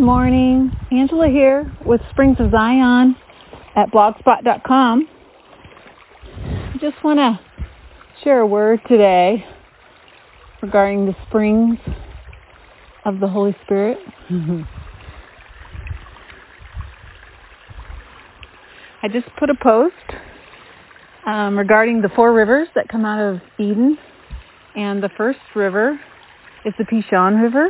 morning. Angela here with Springs of Zion at blogspot.com. I just want to share a word today regarding the springs of the Holy Spirit. I just put a post regarding the 4 rivers that come out of Eden, and the first river is the Pishon River.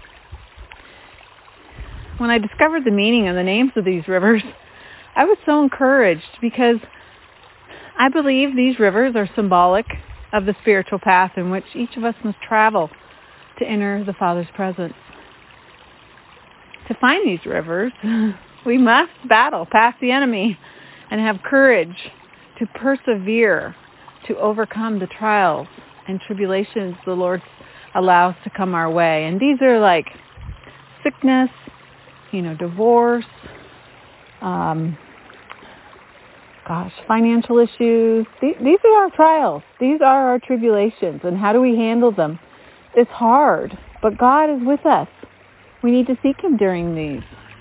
When I discovered the meaning of the names of these rivers, I was so encouraged because I believe these rivers are symbolic of the spiritual path in which each of us must travel to enter the Father's presence. To find these rivers, we must battle past the enemy and have courage to persevere, to overcome the trials and tribulations the Lord allows to come our way. And these are like sickness, divorce, financial issues. These are our trials. These are our tribulations. And how do we handle them? It's hard, but God is with us. We need to seek Him during these.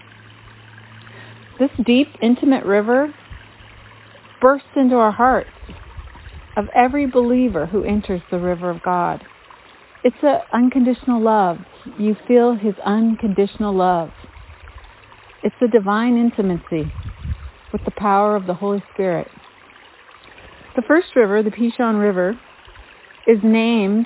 This deep, intimate river bursts into our hearts of every believer who enters the river of God. It's an unconditional love. You feel His unconditional love. It's a divine intimacy with the power of the Holy Spirit. The first river, the Pishon River, is named,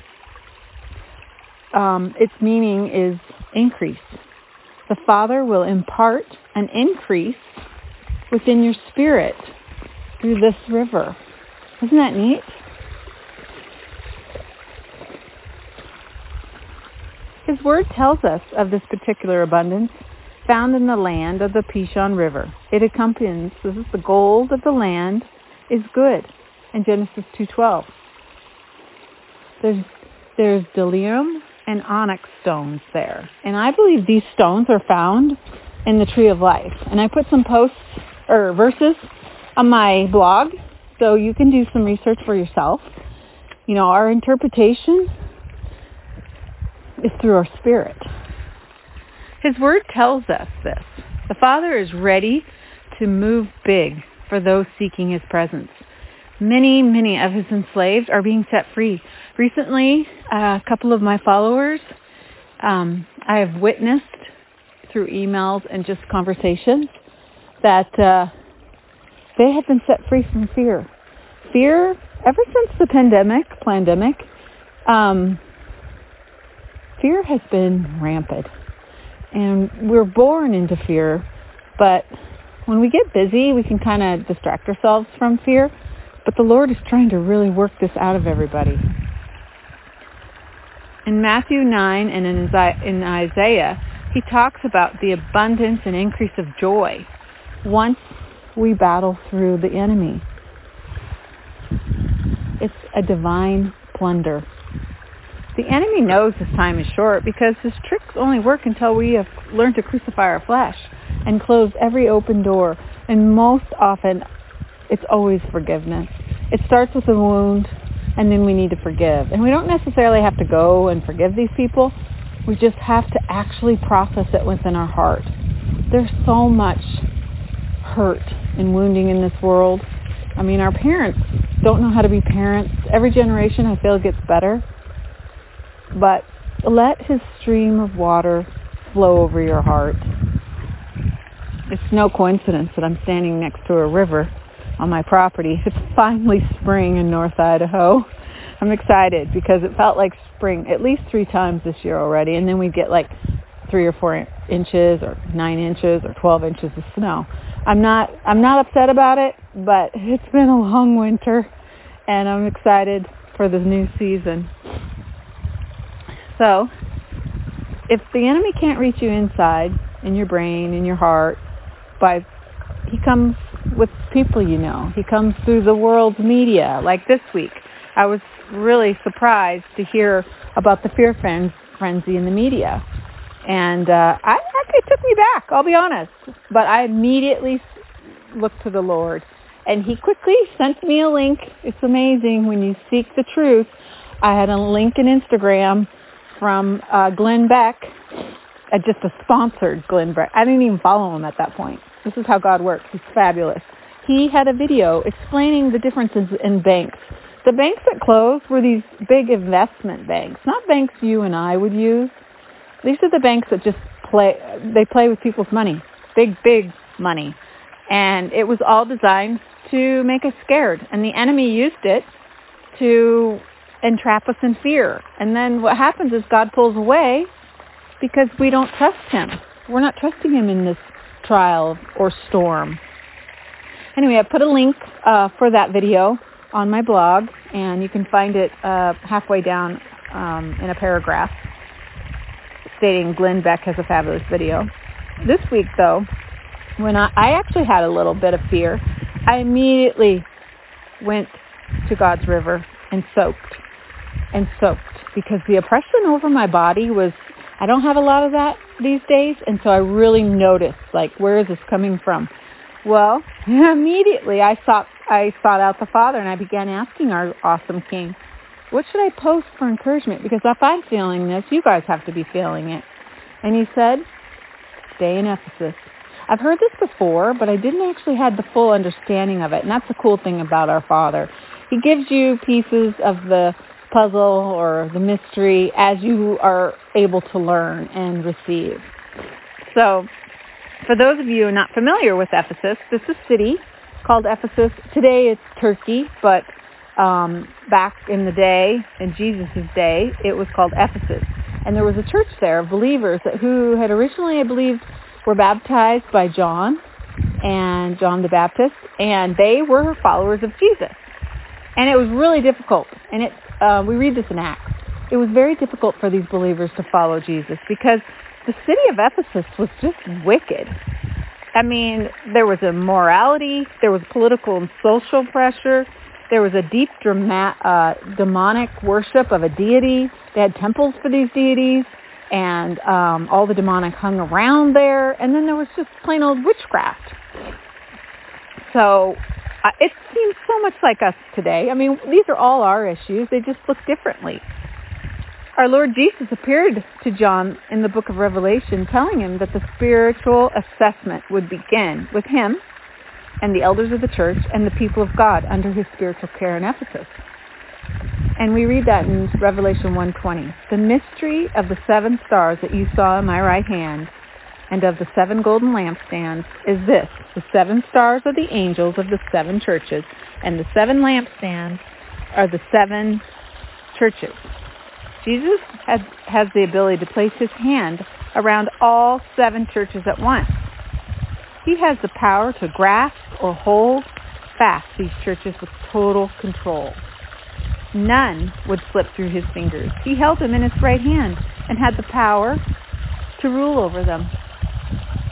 its meaning is increase. The Father will impart an increase within your spirit through this river. Isn't that neat? His word tells us of this particular abundance found in the land of the Pishon River. It accompanies, this is the gold of the land is good in Genesis 2:12. There's bdellium and onyx stones there. And I believe these stones are found in the tree of life. And I put some posts or verses on my blog so you can do some research for yourself. Our interpretation is through our spirit. His word tells us this. The Father is ready to move big for those seeking His presence. Many, many of His enslaved are being set free. Recently, a couple of my followers, I have witnessed through emails and just conversations that they have been set free from fear. Fear, ever since the pandemic, fear has been rampant. And we're born into fear, but when we get busy, we can kind of distract ourselves from fear. But the Lord is trying to really work this out of everybody. In Matthew 9 and in Isaiah, He talks about the abundance and increase of joy once we battle through the enemy. It's a divine plunder. The enemy knows his time is short because his tricks only work until we have learned to crucify our flesh and close every open door. And most often, it's always forgiveness. It starts with a wound, and then we need to forgive. And we don't necessarily have to go and forgive these people. We just have to actually process it within our heart. There's so much hurt and wounding in this world. Our parents don't know how to be parents. Every generation, I feel, gets better. But let His stream of water flow over your heart. It's no coincidence that I'm standing next to a river on my property. It's finally spring in North Idaho. I'm excited because it felt like spring at least 3 times this year already. And then we get like 3 or 4 inches or 9 inches or 12 inches of snow. I'm not upset about it, but it's been a long winter and I'm excited for the new season. So, if the enemy can't reach you inside, in your brain, in your heart, he comes with people you know. He comes through the world's media, like this week. I was really surprised to hear about the fear frenzy in the media. And it took me back, I'll be honest. But I immediately looked to the Lord. And He quickly sent me a link. It's amazing when you seek the truth. I had a link in Instagram from Glenn Beck, just a sponsored Glenn Beck. I didn't even follow him at that point. This is how God works. He's fabulous. He had a video explaining the differences in banks. The banks that closed were these big investment banks, not banks you and I would use. These are the banks that just play with people's money, big money. And it was all designed to make us scared. And the enemy used it to entrap us in fear. And then what happens is God pulls away because we don't trust him. We're not trusting him in this trial or storm. Anyway, I put a link for that video on my blog, and you can find it halfway down in a paragraph stating Glenn Beck has a fabulous video. This week, though, when I actually had a little bit of fear, I immediately went to God's river and soaked because the oppression over my body was, I don't have a lot of that these days, and so I really noticed, like, where is this coming from? Well, immediately I sought out the Father, and I began asking our awesome King, what should I post for encouragement? Because if I'm feeling this, you guys have to be feeling it. And he said, stay in Ephesus. I've heard this before, but I didn't actually have the full understanding of it. And that's the cool thing about our Father. He gives you pieces of the puzzle or the mystery as you are able to learn and receive. So, for those of you not familiar with Ephesus, this is a city called Ephesus. Today it's Turkey, but back in the day, in Jesus' day, it was called Ephesus. And there was a church there of believers who had originally, I believe, were baptized by John the Baptist, and they were followers of Jesus. And it was really difficult. And we read this in Acts. It was very difficult for these believers to follow Jesus because the city of Ephesus was just wicked. I mean, there was immorality, there was political and social pressure, there was a deep demonic worship of a deity. They had temples for these deities, and all the demonic hung around there, and then there was just plain old witchcraft. So it seems so much like us today. I mean, these are all our issues. They just look differently. Our Lord Jesus appeared to John in the book of Revelation, telling him that the spiritual assessment would begin with him and the elders of the church and the people of God under his spiritual care in Ephesus. And we read that in Revelation 1:20. The mystery of the 7 stars that you saw in my right hand and of the 7 golden lampstands is this. The 7 stars are the angels of the 7 churches, and the 7 lampstands are the 7 churches. Jesus has the ability to place his hand around all 7 churches at once. He has the power to grasp or hold fast these churches with total control. None would slip through his fingers. He held them in his right hand and had the power to rule over them.